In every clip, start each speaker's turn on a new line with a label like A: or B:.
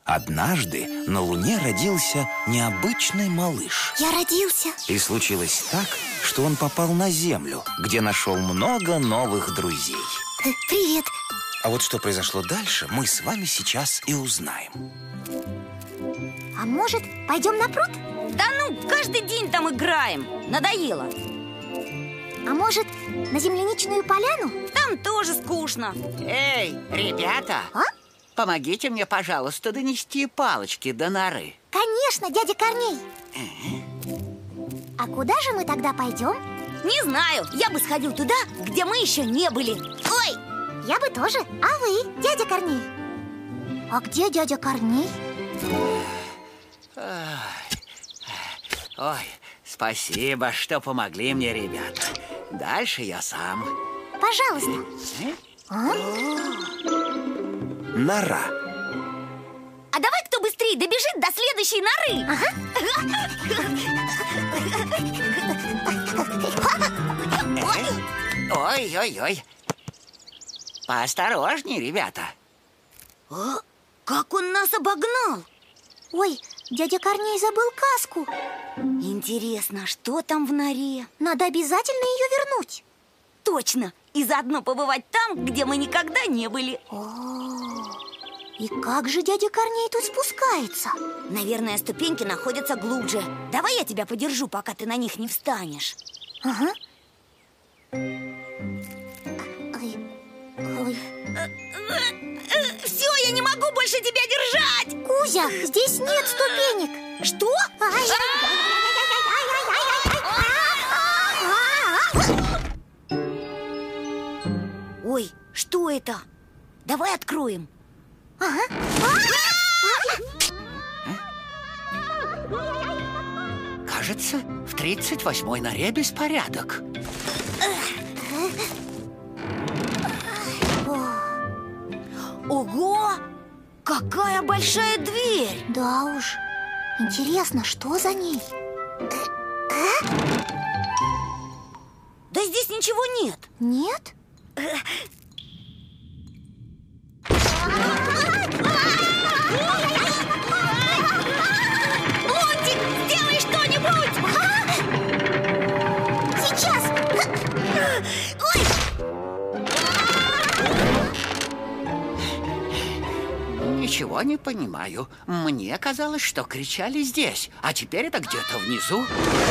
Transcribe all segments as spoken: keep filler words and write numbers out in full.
A: Однажды на Луне родился необычный малыш.
B: Я родился.
A: И случилось так, что он попал на Землю, где нашел много новых друзей.
B: Привет.
A: А вот что произошло дальше, мы с вами сейчас и узнаем.
B: А может, пойдем на пруд?
C: Да ну, каждый день там играем. Надоело.
B: А может, на земляничную поляну?
C: Там тоже скучно.
D: Эй, ребята!
B: А?
D: Помогите мне, пожалуйста, донести палочки до норы.
B: Конечно, дядя Корней. А куда же мы тогда пойдем?
C: Не знаю, я бы сходил туда, где мы еще не были. Ой!
B: Я бы тоже. А вы, дядя Корней? А где дядя Корней?
D: Ой, спасибо, что помогли мне, ребята. Дальше я сам.
B: Пожалуйста. А?
A: Нора.
C: А давай кто быстрее добежит до следующей норы.
D: Ой-ой-ой. Поосторожней, ребята.
C: О, как он нас обогнал.
B: Ой, дядя Корней забыл каску.
C: Интересно, что там в норе?
B: Надо обязательно ее вернуть.
C: Точно, и заодно побывать там, где мы никогда не были.
B: О, и как же дядя Корней тут спускается?
C: Наверное, ступеньки находятся глубже. Давай я тебя подержу, пока ты на них не встанешь.
B: Ага. Ой, ой.
C: Все, я не могу больше тебя держать.
B: Кузя, здесь нет ступенек.
C: Что? Ой, что это? Давай откроем.
B: Ага.
D: Кажется, в тридцать восьмой норе беспорядок.
C: Ого! Какая большая дверь!
B: Да уж. Интересно, что за ней?
C: Да здесь ничего нет.
B: Нет?
C: Лунтик, сделай что-нибудь!
B: Сейчас!
C: Ой!
D: Ничего не понимаю. Мне казалось, что кричали здесь, а теперь это где-то внизу.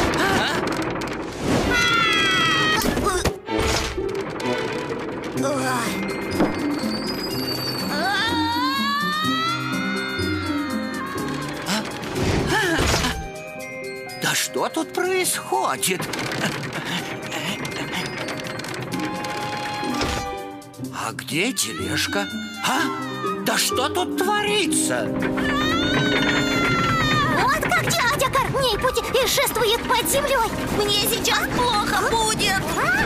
D: Да что тут происходит? А где тележка? А? Да что тут творится?
B: Вот как дядя Корней путешествует под землей.
C: Мне сейчас плохо будет.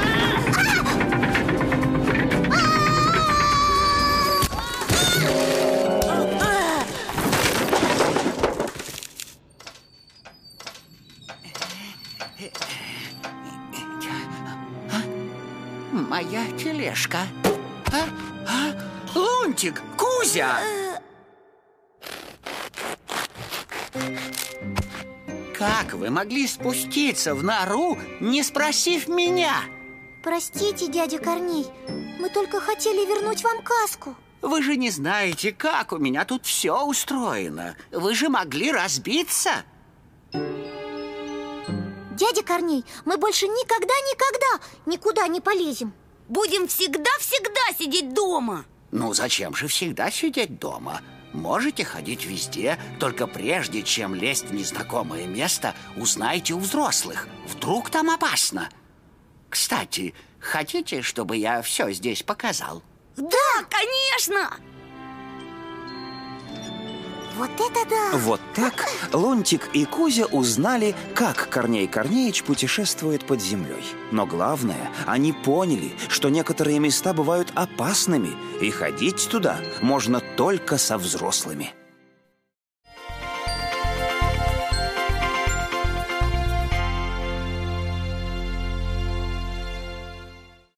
D: Моя тележка. А? А? Лунтик, Кузя! Как вы могли спуститься в нору, не спросив меня?
B: Простите, дядя Корней, мы только хотели вернуть вам каску.
D: Вы же не знаете, как у меня тут все устроено. Вы же могли разбиться.
B: Дядя Корней, мы больше никогда-никогда никуда не полезем.
C: Будем всегда-всегда сидеть дома.
D: Ну, зачем же всегда сидеть дома? Можете ходить везде, только прежде, чем лезть в незнакомое место, узнайте у взрослых. Вдруг там опасно. Кстати, хотите, чтобы я все здесь показал?
C: Да, конечно!
B: Вот это да!
A: Вот так Лунтик и Кузя узнали, как Корней Корнеич путешествует под землей. Но главное, они поняли, что некоторые места бывают опасными, и ходить туда можно только со взрослыми.